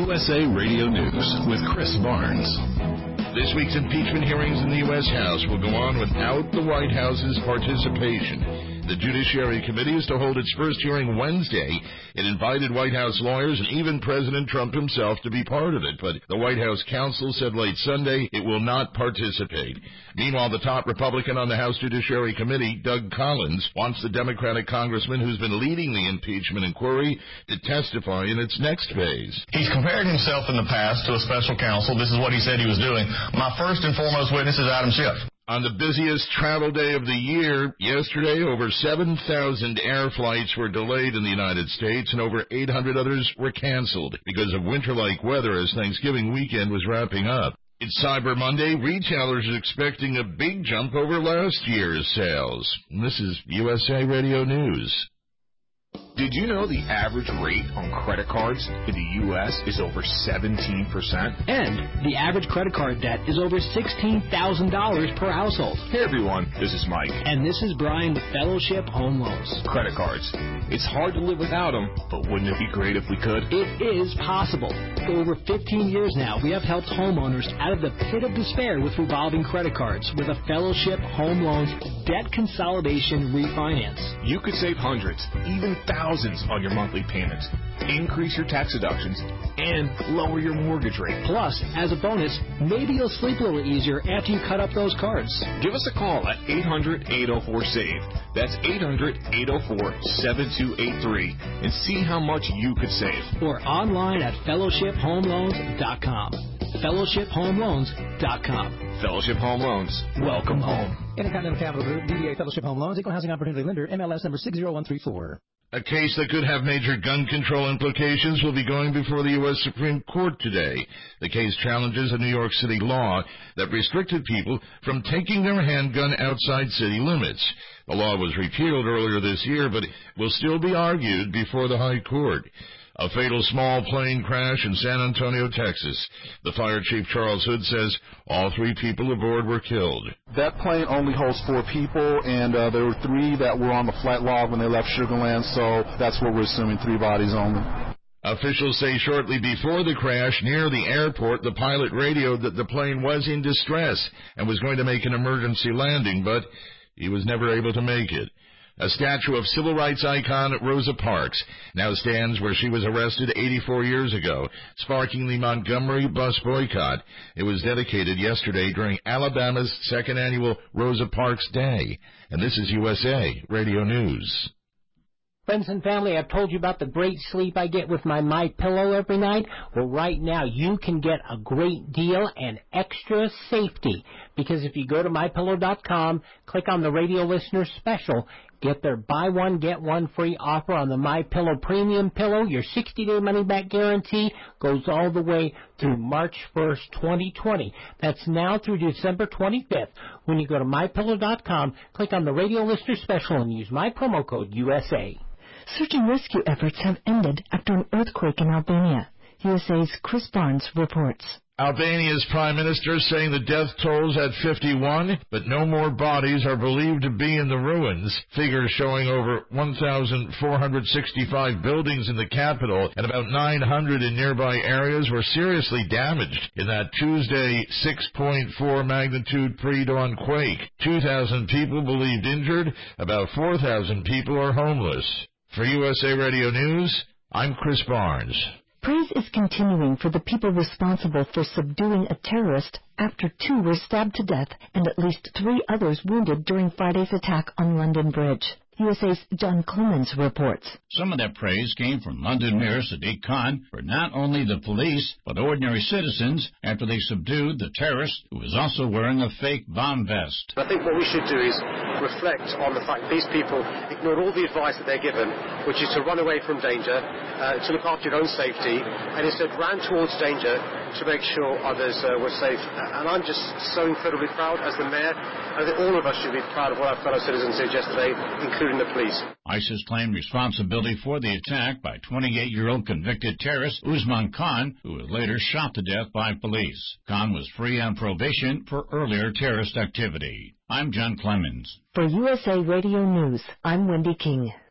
USA Radio News with Chris Barnes. This week's impeachment hearings in the U.S. House will go on without the White House's participation. The Judiciary Committee is to hold its first hearing Wednesday. It invited White House lawyers and even President Trump himself to be part of it, but the White House counsel said late Sunday it will not participate. Meanwhile, the top Republican on the House Judiciary Committee, Doug Collins, wants the Democratic congressman who's been leading the impeachment inquiry to testify in its next phase. He's compared himself in the past to a special counsel. This is what he said he was doing. My first and foremost witness is Adam Schiff. On the busiest travel day of the year, yesterday, over 7,000 air flights were delayed in the United States and over 800 others were canceled because of winter-like weather as Thanksgiving weekend was wrapping up. It's Cyber Monday. Retailers are expecting a big jump over last year's sales. And this is USA Radio News. Did you know the average rate on credit cards in the U.S. is over 17%? And the average credit card debt is over $16,000 per household. Hey everyone, this is Mike. And this is Brian with Fellowship Home Loans. Credit cards. It's hard to live without them, but wouldn't it be great if we could? It is possible. For over 15 years now, we have helped homeowners out of the pit of despair with revolving credit cards with a Fellowship Home Loans debt consolidation refinance. You could save hundreds, even thousands on your monthly payments, increase your tax deductions, and lower your mortgage rate. Plus, as a bonus, maybe you'll sleep a little easier after you cut up those cards. Give us a call at 800-804-SAVE. That's 800-804-7283 and see how much you could save. Or online at fellowshiphomeloans.com. fellowshiphomeloans.com. Fellowship Home Loans. Welcome home. Intercontinental Capital Group, DBA Fellowship Home Loans, Equal Housing Opportunity Lender, MLS number 60134. A case that could have major gun control implications will be going before the U.S. Supreme Court today. The case challenges a New York City law that restricted people from taking their handgun outside city limits. The law was repealed earlier this year, but will still be argued before the High Court. A fatal small plane crash in San Antonio, Texas. The fire chief, Charles Hood, says all 3 people aboard were killed. That plane only holds 4 people, and there were 3 that were on the flight log when they left Sugar Land, so that's what we're assuming, 3 bodies only. Officials say shortly before the crash near the airport, the pilot radioed that the plane was in distress and was going to make an emergency landing, but he was never able to make it. A statue of civil rights icon Rosa Parks now stands where she was arrested 84 years ago, sparking the Montgomery bus boycott. It was dedicated yesterday during Alabama's 2nd annual Rosa Parks Day. And this is USA Radio News. Friends and family, I've told you about the great sleep I get with my MyPillow every night. Well, right now you can get a great deal and extra safety. Because if you go to MyPillow.com, click on the radio listener special, get their buy one, get one free offer on the MyPillow Premium Pillow. Your 60-day money-back guarantee goes all the way through March 1st, 2020. That's now through December 25th. When you go to MyPillow.com, click on the radio listener special and use my promo code USA. Search and rescue efforts have ended after an earthquake in Albania. USA's Chris Barnes reports. Albania's prime minister saying the death toll's at 51, but no more bodies are believed to be in the ruins. Figures showing over 1,465 buildings in the capital and about 900 in nearby areas were seriously damaged in that Tuesday 6.4 magnitude pre-dawn quake. 2,000 people believed injured. About 4,000 people are homeless. For USA Radio News, I'm Chris Barnes. Praise is continuing for the people responsible for subduing a terrorist after 2 were stabbed to death and at least 3 others wounded during Friday's attack on London Bridge. USA's John Clemens reports. Some of that praise came from London Mayor Sadiq Khan for not only the police, but ordinary citizens after they subdued the terrorist who was also wearing a fake bomb vest. I think what we should do is reflect on the fact that these people ignored all the advice that they're given, which is to run away from danger, to look after your own safety, and instead ran towards danger to make sure others were safe. And I'm just so incredibly proud as the mayor. I think all of us should be proud of what our fellow citizens did yesterday, including the police. ISIS claimed responsibility for the attack by 28-year-old convicted terrorist Usman Khan, who was later shot to death by police. Khan was free on probation for earlier terrorist activity. I'm John Clemens. For USA Radio News, I'm Wendy King.